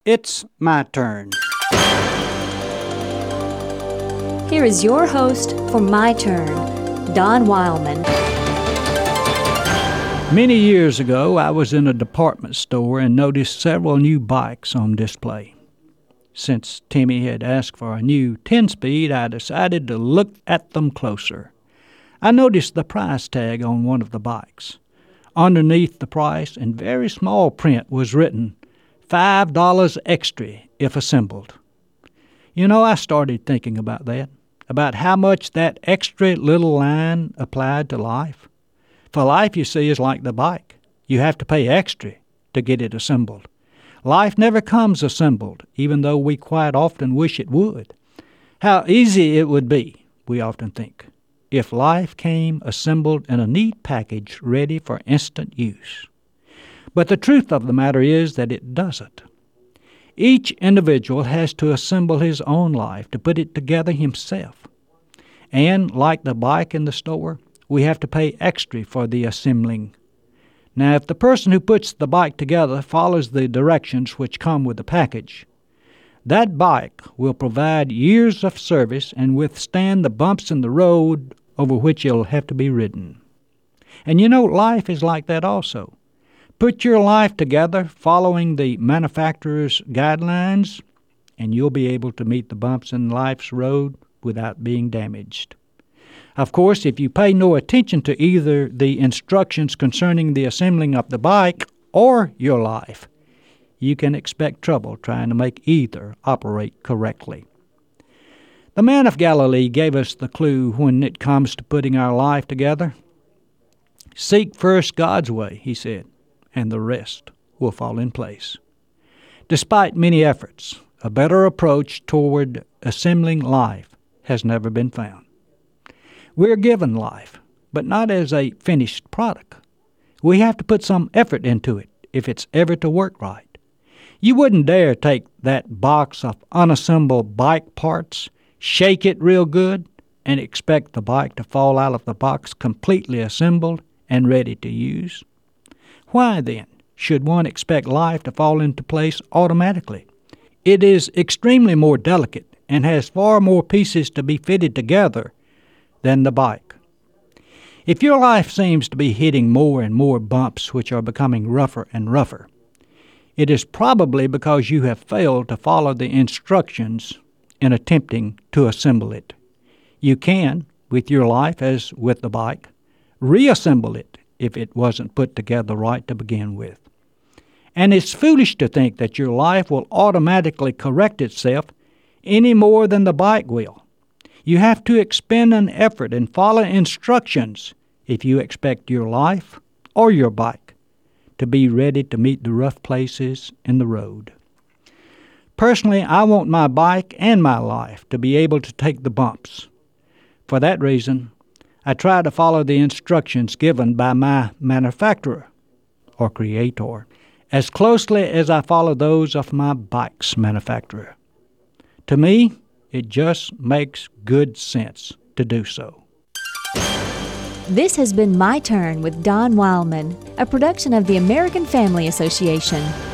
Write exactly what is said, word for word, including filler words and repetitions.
It's my turn. Here is your host for My Turn, Don Wildman. Many years ago, I was in a department store and noticed several new bikes on display. Since Timmy had asked for a new ten-speed, I decided to look at them closer. I noticed the price tag on one of the bikes. Underneath the price, in very small print, was written, five dollars extra if assembled. You know, I started thinking about that, about how much that extra little line applied to life. For life, you see, is like the bike. You have to pay extra to get it assembled. Life never comes assembled, even though we quite often wish it would. How easy it would be, we often think, if life came assembled in a neat package ready for instant use. But the truth of the matter is that it doesn't. Each individual has to assemble his own life, to put it together himself. And, like the bike in the store, we have to pay extra for the assembling. Now, if the person who puts the bike together follows the directions which come with the package, that bike will provide years of service and withstand the bumps in the road over which it'll have to be ridden. And you know, life is like that also. Put your life together following the manufacturer's guidelines, and you'll be able to meet the bumps in life's road without being damaged. Of course, if you pay no attention to either the instructions concerning the assembling of the bike or your life, you can expect trouble trying to make either operate correctly. The man of Galilee gave us the clue when it comes to putting our life together. Seek first God's way, he said, and the rest will fall in place. Despite many efforts, a better approach toward assembling life has never been found. We're given life, but not as a finished product. We have to put some effort into it if it's ever to work right. You wouldn't dare take that box of unassembled bike parts, shake it real good, and expect the bike to fall out of the box completely assembled and ready to use. Why, then, should one expect life to fall into place automatically? It is extremely more delicate and has far more pieces to be fitted together than the bike. If your life seems to be hitting more and more bumps which are becoming rougher and rougher, it is probably because you have failed to follow the instructions in attempting to assemble it. You can, with your life as with the bike, reassemble it if it wasn't put together right to begin with. And it's foolish to think that your life will automatically correct itself any more than the bike will. You have to expend an effort and follow instructions if you expect your life or your bike to be ready to meet the rough places in the road. Personally, I want my bike and my life to be able to take the bumps. For that reason, I try to follow the instructions given by my manufacturer or creator as closely as I follow those of my bike's manufacturer. To me, it just makes good sense to do so. This has been My Turn with Don Wildman, a production of the American Family Association.